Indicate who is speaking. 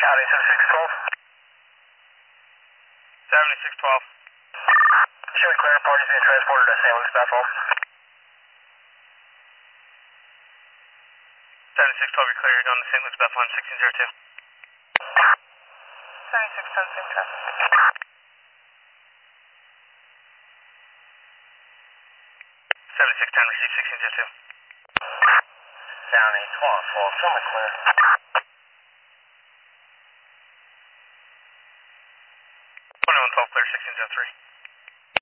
Speaker 1: County 7612.
Speaker 2: 7612.
Speaker 1: Should we clear parties being transported to St. Luke's Bethel?
Speaker 2: 7612, you're clear. You're going to St. Luke's Bethel, 1602.
Speaker 3: 7610, same traffic.
Speaker 2: 7610, receive 1602.
Speaker 1: County 1212, show me clear.
Speaker 2: 2112, clear, 1603.